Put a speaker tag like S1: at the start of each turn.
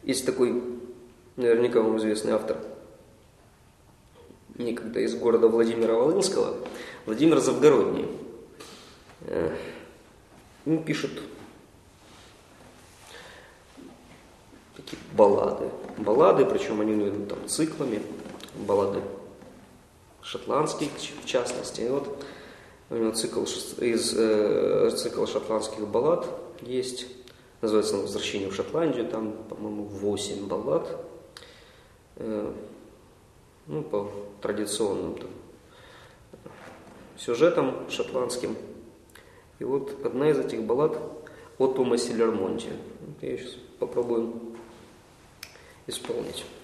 S1: Есть такой, наверняка вам известный автор, некогда из города Владимира Волынского, Владимир Завгородний. Он пишет такие баллады, причем они там циклами, баллады шотландские в частности. И вот у него цикл шотландских баллад есть, называется он «Возвращение в Шотландию», там, по-моему, 8 баллад, по традиционным там сюжетам шотландским. И вот одна из этих баллад о Томасе Лермонте. Я сейчас попробую исполнить.